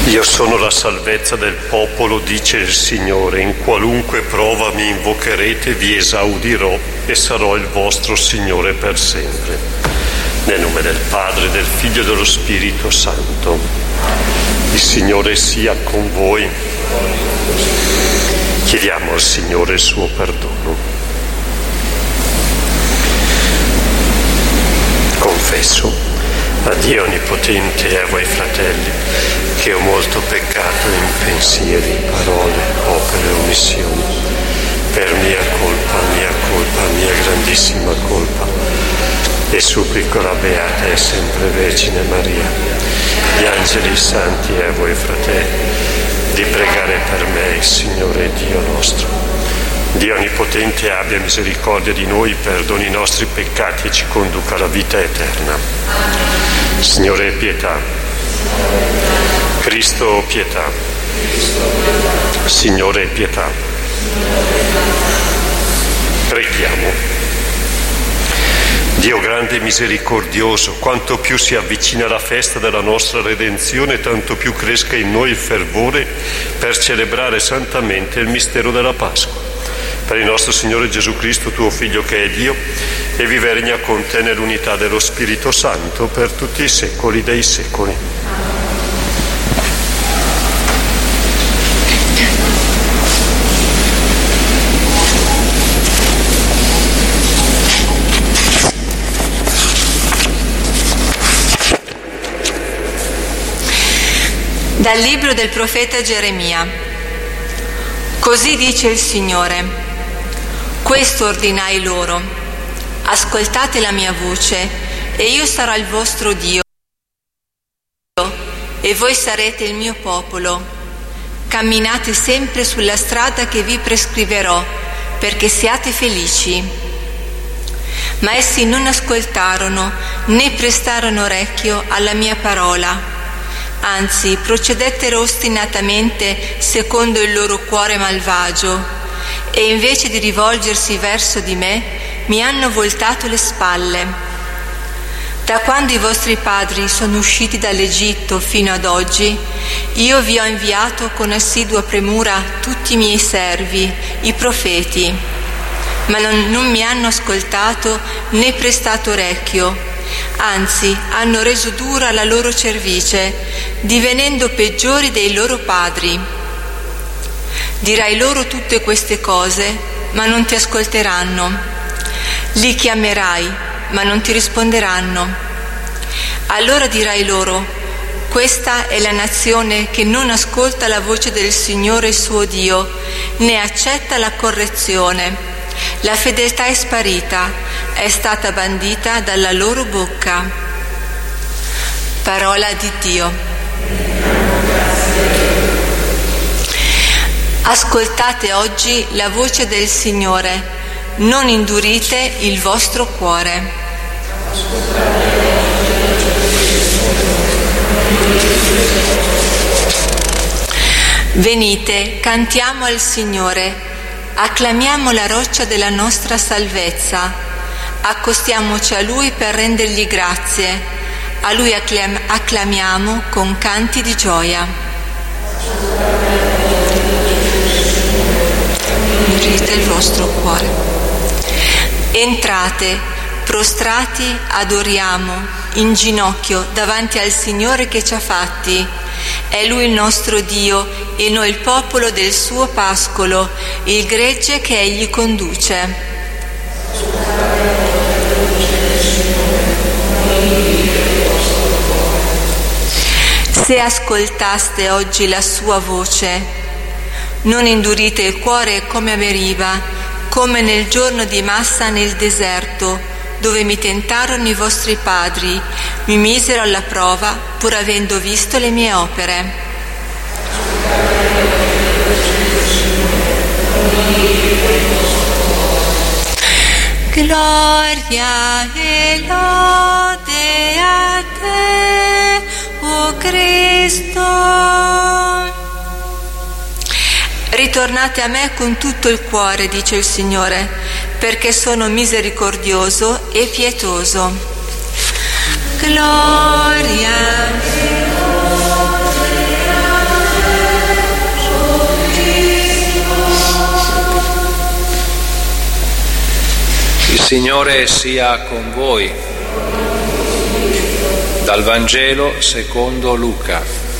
Io sono la salvezza del popolo, dice il Signore. In qualunque prova mi invocherete, vi esaudirò e sarò il vostro Signore per sempre. Nel nome del Padre, del Figlio e dello Spirito Santo. Il Signore sia con voi. Chiediamo al Signore il suo perdono. Confesso a Dio Onnipotente e a voi fratelli che ho molto peccato in pensieri, parole, opere e omissioni, per mia grandissima colpa, e supplico la Beata e sempre Vergine Maria, gli angeli santi e a voi fratelli, di pregare per me il Signore Dio nostro. Dio Onnipotente abbia misericordia di noi, perdoni i nostri peccati e ci conduca alla vita eterna. Signore, pietà. Cristo, pietà. Signore, pietà. Preghiamo. Dio grande e misericordioso, quanto più si avvicina la festa della nostra redenzione, tanto più cresca in noi il fervore per celebrare santamente il mistero della Pasqua. Per il nostro Signore Gesù Cristo, tuo Figlio che è Dio, e vive e regna con te nell'unità dello Spirito Santo per tutti i secoli dei secoli. Dal libro del profeta Geremia. Così dice il Signore: questo ordinai loro: ascoltate la mia voce, e io sarò il vostro Dio, e voi sarete il mio popolo. Camminate sempre sulla strada che vi prescriverò, perché siate felici. Ma essi non ascoltarono, né prestarono orecchio alla mia parola. Anzi, procedettero ostinatamente secondo il loro cuore malvagio, e invece di rivolgersi verso di me, mi hanno voltato le spalle. Da quando i vostri padri sono usciti dall'Egitto fino ad oggi, io vi ho inviato con assidua premura tutti i miei servi, i profeti, ma non mi hanno ascoltato né prestato orecchio. Anzi, hanno reso dura la loro cervice, divenendo peggiori dei loro padri. Dirai loro tutte queste cose, ma non ti ascolteranno. Li chiamerai, ma non ti risponderanno. Allora dirai loro: questa è la nazione che non ascolta la voce del Signore suo Dio, né accetta la correzione. La fedeltà è sparita, è stata bandita dalla loro bocca. Parola di Dio. Ascoltate oggi la voce del Signore, non indurite il vostro cuore. Venite, cantiamo al Signore. Acclamiamo la roccia della nostra salvezza, accostiamoci a Lui per rendergli grazie, a Lui acclamiamo con canti di gioia. Aprite il vostro cuore. Entrate, prostrati adoriamo, in ginocchio davanti al Signore che ci ha fatti. È Lui il nostro Dio e noi il popolo del suo pascolo, il gregge che Egli conduce. Se ascoltaste oggi la sua voce, non indurite il cuore come a Meriba, come nel giorno di Massa nel deserto, dove mi tentarono i vostri padri, mi misero alla prova pur avendo visto le mie opere. Gloria e lode a te, o Cristo. Ritornate a me con tutto il cuore, dice il Signore, perché sono misericordioso e pietoso. Gloria e lode a Il Signore sia con voi. Dal Vangelo secondo Luca.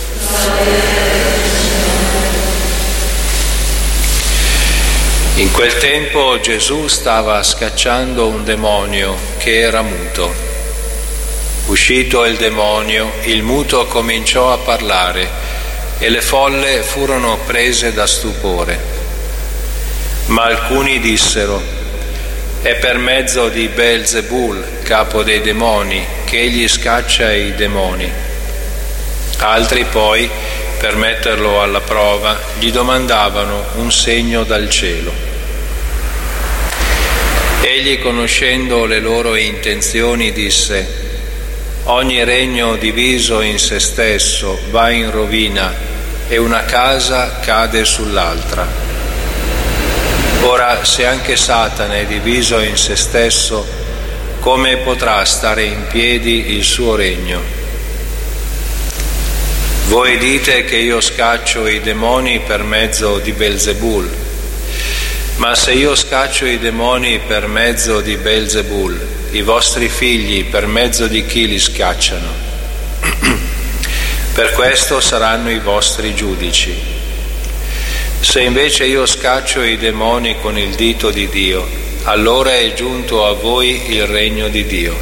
In quel tempo Gesù stava scacciando un demonio che era muto. Uscito il demonio, il muto cominciò a parlare e le folle furono prese da stupore. Ma alcuni dissero: è per mezzo di Beelzebul, capo dei demoni, che egli scaccia i demoni. Altri poi, per metterlo alla prova, gli domandavano un segno dal cielo. Egli, conoscendo le loro intenzioni, disse: ogni regno diviso in se stesso va in rovina e una casa cade sull'altra. Ora, se anche Satana è diviso in se stesso, come potrà stare in piedi il suo regno? Voi dite che io scaccio i demoni per mezzo di Beelzebul, ma se io scaccio i demoni per mezzo di Beelzebul, i vostri figli per mezzo di chi li scacciano? Per questo saranno i vostri giudici. Se invece io scaccio i demoni con il dito di Dio, allora è giunto a voi il regno di Dio.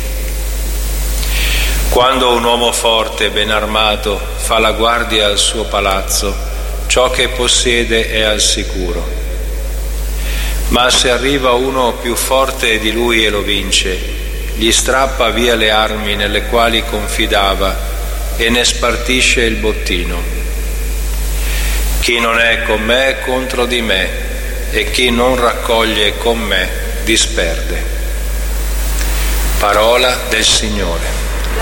Quando un uomo forte, ben armato, fa la guardia al suo palazzo, ciò che possiede è al sicuro. Ma se arriva uno più forte di lui e lo vince, gli strappa via le armi nelle quali confidava e ne spartisce il bottino. Chi non è con me è contro di me, e chi non raccoglie con me disperde. Parola del Signore.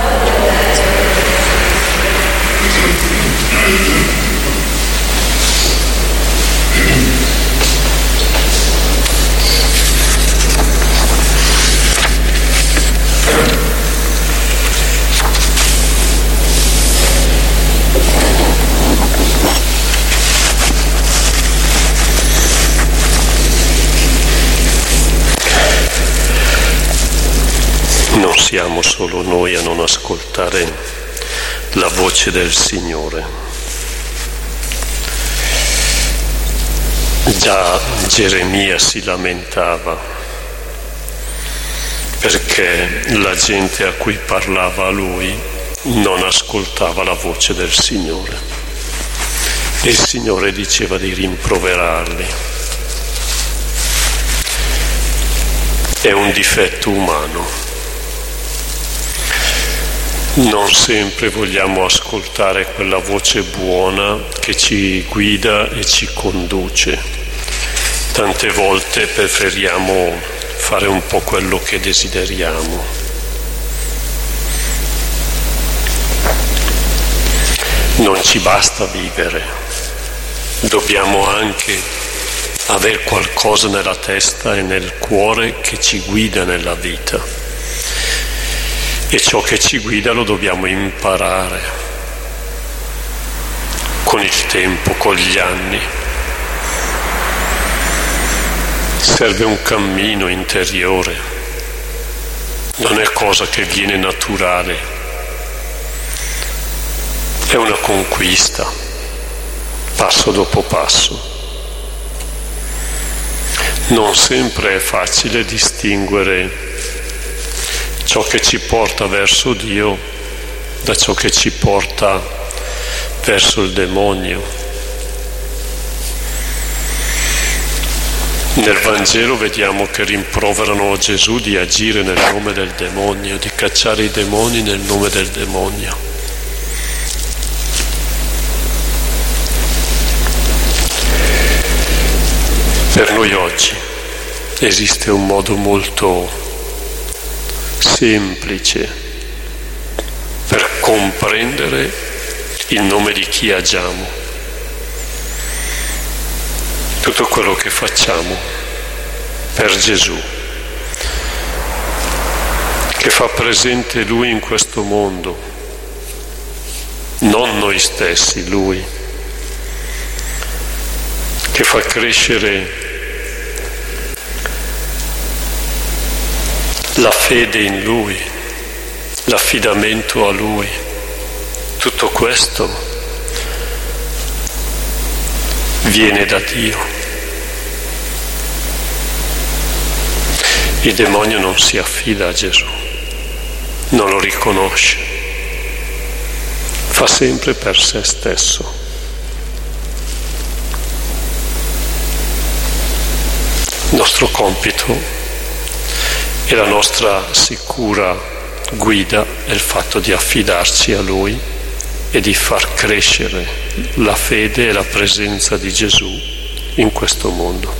Non siamo solo noi a non ascoltare la voce del Signore. Già Geremia si lamentava perché la gente a cui parlava lui non ascoltava la voce del Signore. E il Signore diceva di rimproverarli. È un difetto umano. Non sempre vogliamo ascoltare quella voce buona che ci guida e ci conduce. Tante volte preferiamo fare un po' quello che desideriamo. Non ci basta vivere, dobbiamo anche avere qualcosa nella testa e nel cuore che ci guida nella vita. E ciò che ci guida lo dobbiamo imparare con il tempo, con gli anni. Serve un cammino interiore, non è cosa che viene naturale, è una conquista, passo dopo passo. Non sempre è facile distinguere ciò che ci porta verso Dio da ciò che ci porta verso il demonio. Nel Vangelo vediamo che rimproverano Gesù di agire nel nome del demonio, di cacciare i demoni nel nome del demonio. Per noi oggi esiste un modo molto semplice per comprendere il nome di chi agiamo. Tutto quello che facciamo per Gesù, che fa presente Lui in questo mondo, non noi stessi, Lui, che fa crescere la fede in Lui, l'affidamento a Lui, tutto questo viene da Dio. Il demonio non si affida a Gesù, non lo riconosce, fa sempre per se stesso. Il nostro compito e la nostra sicura guida è il fatto di affidarci a Lui e di far crescere la fede e la presenza di Gesù in questo mondo.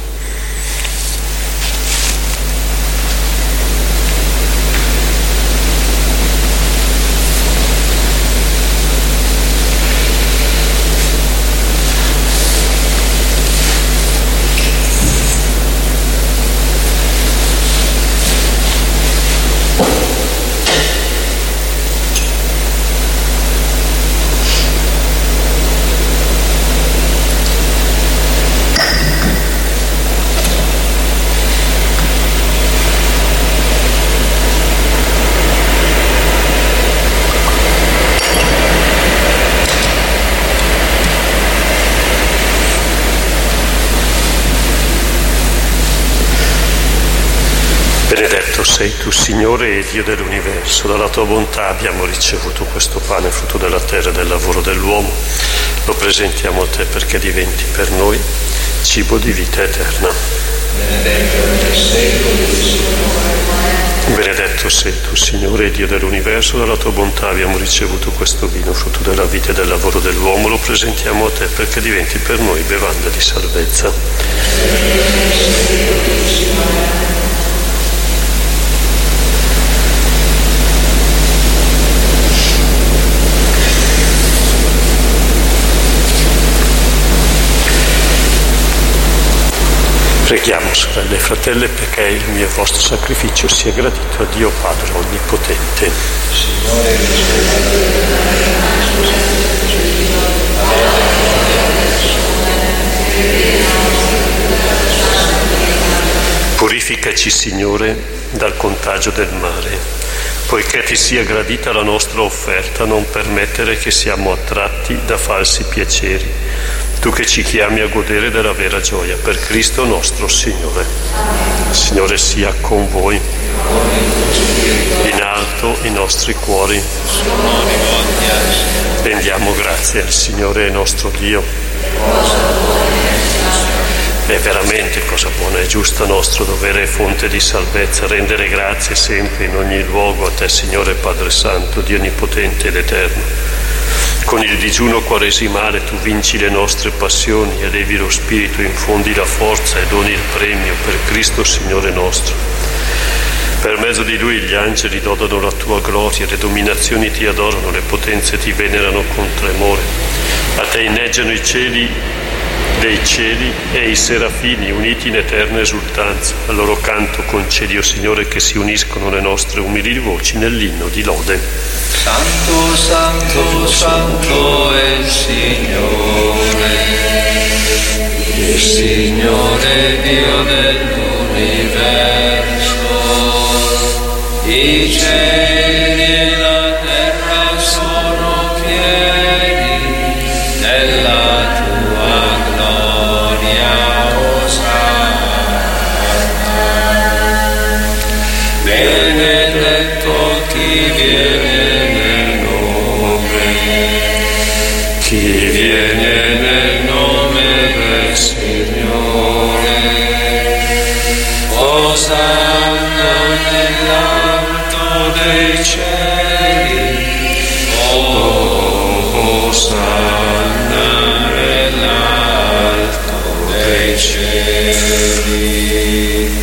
Benedetto sei tu, Signore e Dio dell'universo, dalla tua bontà abbiamo ricevuto questo pane, frutto della terra e del lavoro dell'uomo. Lo presentiamo a te perché diventi per noi cibo di vita eterna. Benedetto sei tu, Signore e Dio dell'universo, dalla tua bontà abbiamo ricevuto questo vino, frutto della vita e del lavoro dell'uomo. Lo presentiamo a te perché diventi per noi bevanda di salvezza. Preghiamo, sorelle e fratelli, perché il mio e vostro sacrificio sia gradito a Dio Padre Onnipotente. Purificaci, Signore, dal contagio del male, poiché ti sia gradita la nostra offerta, non permettere che siamo attratti da falsi piaceri. Tu che ci chiami a godere della vera gioia, per Cristo nostro Signore. Il Signore sia con voi. In alto i nostri cuori. Rendiamo grazie al Signore nostro Dio. È veramente cosa buona e giusta, nostro dovere e fonte di salvezza, rendere grazie sempre in ogni luogo a te, Signore Padre Santo, Dio Onnipotente ed Eterno. Con il digiuno quaresimale tu vinci le nostre passioni, elevi lo spirito, infondi la forza e doni il premio per Cristo Signore nostro. Per mezzo di Lui gli angeli lodano la tua gloria, le dominazioni ti adorano, le potenze ti venerano con tremore. A te inneggiano i cieli dei cieli e i serafini uniti in eterna esultanza. Al loro canto concedi, o Signore, che si uniscono le nostre umili voci nell'inno di lode. Santo, santo, santo è il Signore Dio dell'universo. I cieli e la terra sono pieni della tua gloria, Osanna. Benedetto chi viene nel nome del Signore. Osanna nell'alto dei cieli, Osanna nell'alto dei cieli.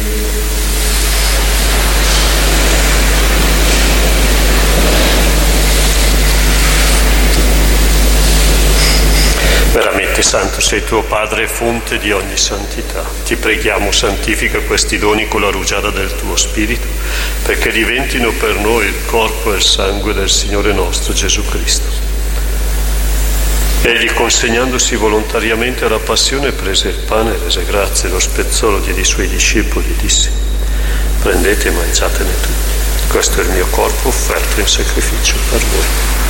Veramente santo sei tuo Padre, fonte di ogni santità. Ti preghiamo, santifica questi doni con la rugiada del tuo Spirito, perché diventino per noi il corpo e il sangue del Signore nostro Gesù Cristo. Egli, consegnandosi volontariamente alla passione, prese il pane, rese grazie, lo spezzò, lo diede ai suoi discepoli e disse: Prendete e mangiatene tutti. Questo è il mio corpo offerto in sacrificio per voi.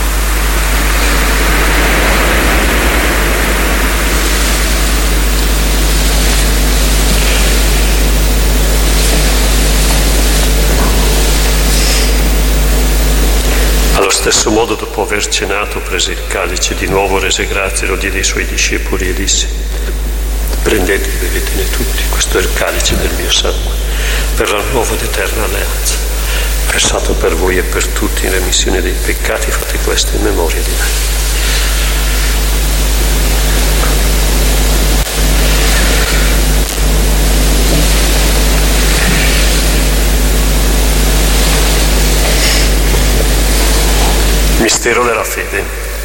Allo stesso modo, dopo aver cenato, prese il calice, di nuovo rese grazie, lo diede ai suoi discepoli e disse: prendete e bevetene tutti, questo è il calice del mio sangue, per la nuova ed eterna alleanza, versato per voi e per tutti in remissione dei peccati. Fate questo in memoria di me. Mistero della fede.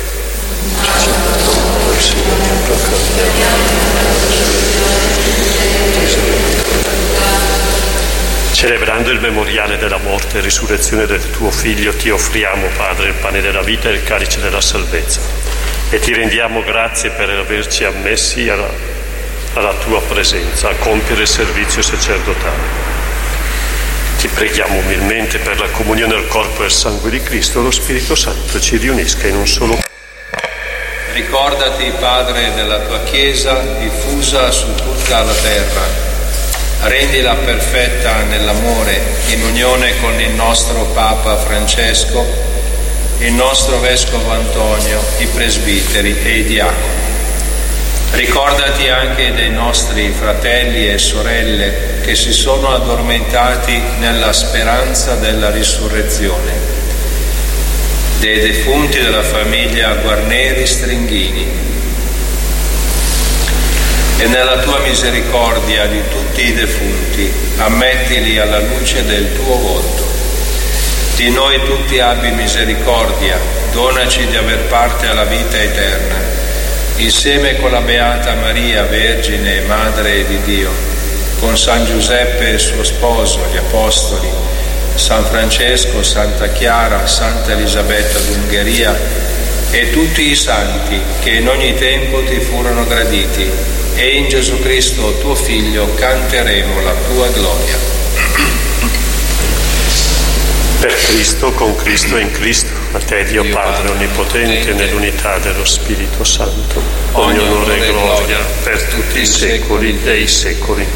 Celebrando il memoriale della morte e risurrezione del tuo Figlio, ti offriamo, Padre, il pane della vita e il calice della salvezza, e ti rendiamo grazie per averci ammessi alla tua presenza, a compiere il servizio sacerdotale. Ti preghiamo umilmente per la comunione al corpo e al sangue di Cristo, lo Spirito Santo ci riunisca in un solo. Ricordati, Padre, della tua Chiesa diffusa su tutta la terra. Rendila perfetta nell'amore, in unione con il nostro Papa Francesco, il nostro Vescovo Antonio, i presbiteri e i diaconi. Ricordati anche dei nostri fratelli e sorelle che si sono addormentati nella speranza della risurrezione, dei defunti della famiglia Guarneri Stringhini, e nella tua misericordia di tutti i defunti ammettili alla luce del tuo volto. Di noi tutti abbi misericordia, donaci di aver parte alla vita eterna, insieme con la Beata Maria, Vergine e Madre di Dio, con San Giuseppe e suo sposo, gli Apostoli, San Francesco, Santa Chiara, Santa Elisabetta d'Ungheria e tutti i santi che in ogni tempo ti furono graditi, e in Gesù Cristo tuo Figlio canteremo la tua gloria. Per Cristo, con Cristo e in Cristo, a te Dio Padre Onnipotente, nell'unità dello Spirito Santo, ogni onore e gloria per tutti i secoli dei secoli.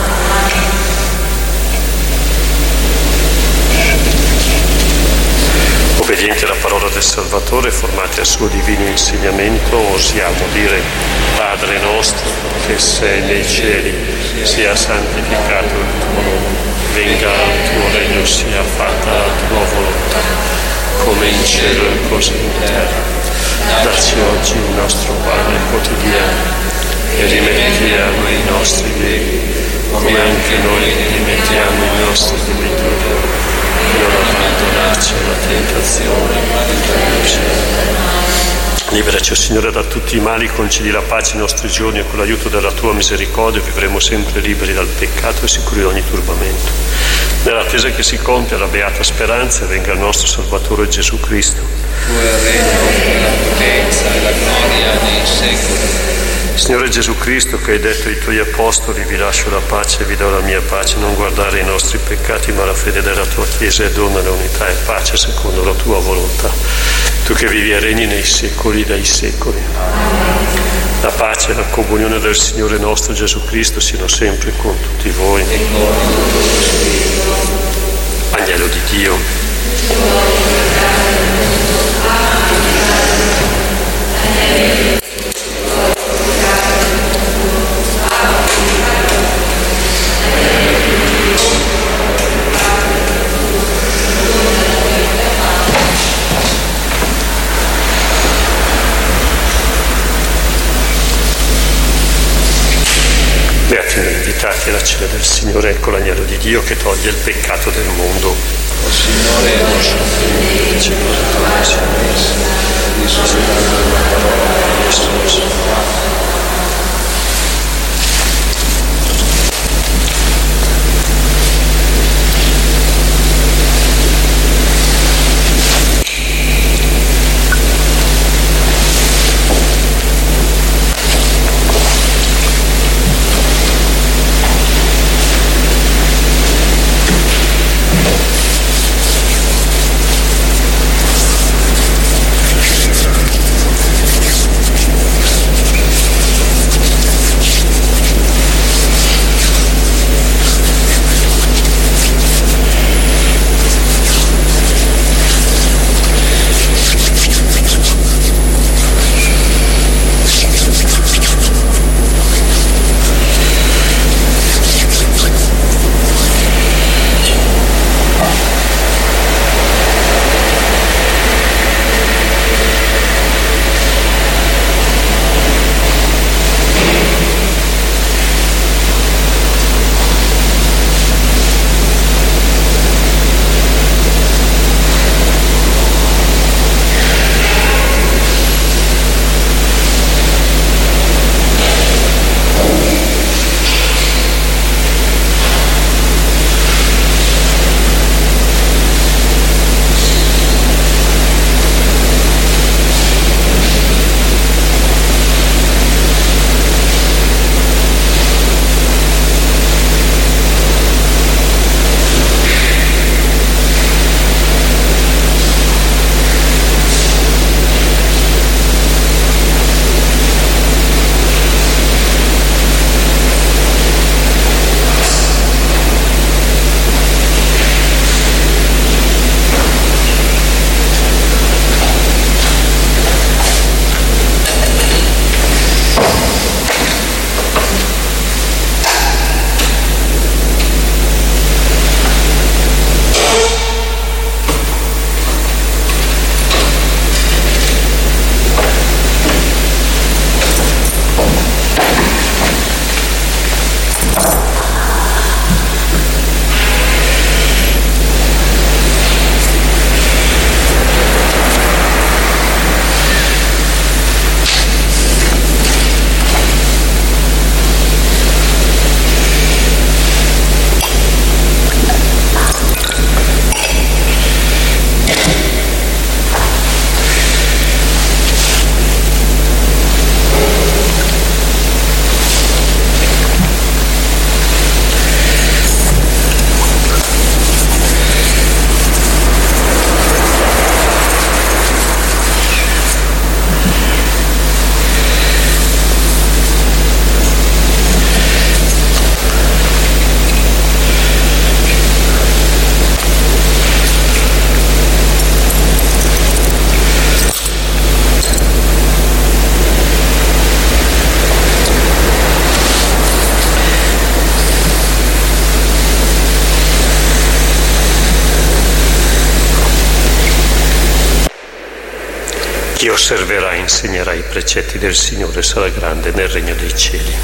Obbedienti alla parola del Salvatore, formati al suo divino insegnamento, osiamo dire: Padre nostro che sei nei cieli, sia santificato il tuo nome, venga il tuo regno, sia fatta la tua volontà, come in cielo e così in terra. Dacci oggi il nostro pane quotidiano e rimetti a noi i nostri debiti, come anche noi rimettiamo i nostri debitori. Non abbandonarci alla tentazione, ma liberaci. Liberaci, o Signore, da tutti i mali, concedi la pace ai nostri giorni, e con l'aiuto della tua misericordia vivremo sempre liberi dal peccato e sicuri da ogni turbamento. Nell'attesa che si compia la beata speranza, venga il nostro Salvatore Gesù Cristo. Tu è il regno, la potenza e la gloria nei secoli. Signore Gesù Cristo, che hai detto ai tuoi apostoli: vi lascio la pace, vi do la mia pace, non guardare i nostri peccati ma la fede della tua Chiesa, e dona l'unità e pace secondo la tua volontà. Tu che vivi e regni nei secoli dei secoli. La pace e la comunione del Signore nostro Gesù Cristo siano sempre con tutti voi. Agnello di Dio. Beati noi invitati alla cena del Signore, ecco l'agnello di Dio che toglie il peccato del mondo. O Signore, è nostro Figlio, ci ritorna sia messa, risuscitando la parola di Gesù. Chi osserverà e insegnerà i precetti del Signore sarà grande nel regno dei cieli.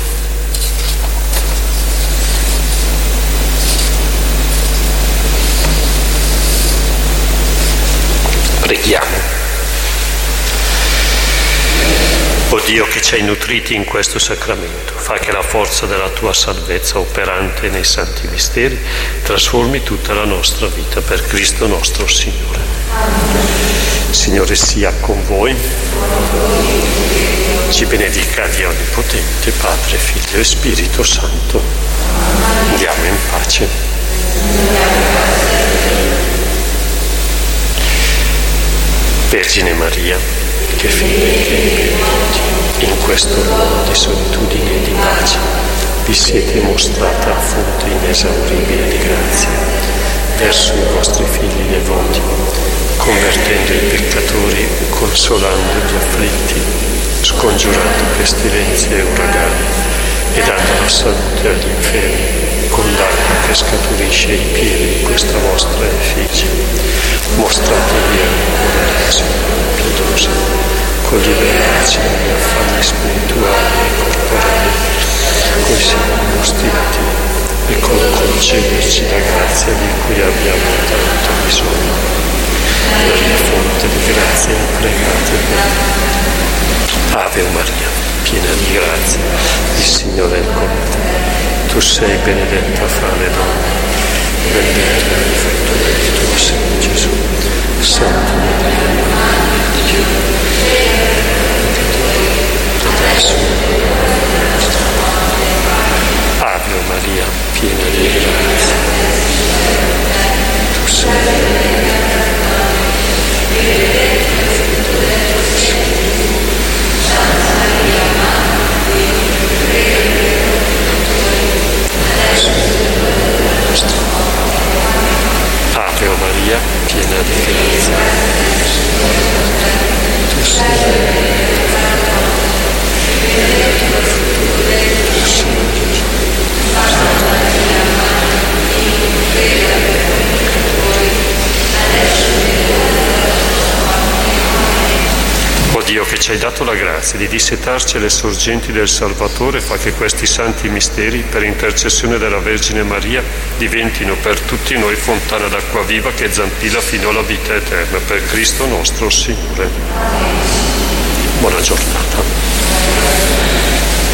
Preghiamo. O Dio che ci hai nutriti in questo sacramento, fa che la forza della tua salvezza operante nei santi misteri trasformi tutta la nostra vita per Cristo nostro Signore. Signore sia con voi, ci benedica Dio Onnipotente, Padre, Figlio e Spirito Santo. Andiamo in pace. Vergine Maria, che figli in questo luogo di solitudine e di pace vi siete mostrata fonte inesauribile di grazia verso i vostri figli devoti, convertendo i peccatori, consolando gli afflitti, scongiurando pestilenze e uragani e dando la salute agli infermi, con l'acqua che scaturisce ai piedi di questa vostra effigie. Mostratevi ancora l'azione pietosa, con liberarci dagli affanni spirituali e corporali, coi segni ostili e col concederci la grazia di cui abbiamo tanto bisogno. Maria, fonte di grazia, pregate per noi. Ave Maria, piena di grazia, il Signore è con te. Tu sei benedetta fra le donne, benedetto è il frutto del tuo seno, Gesù. Santa Maria, Madre di Dio, adesso Ave Maria, piena di grazia, tu sei benedetta. Ave Maria, piena di grazia, tu sei O Dio che ci hai dato la grazia di dissetarci alle sorgenti del Salvatore, fa che questi santi misteri, per intercessione della Vergine Maria, diventino per tutti noi fontana d'acqua viva che zampilla fino alla vita eterna, per Cristo nostro Signore. Buona giornata.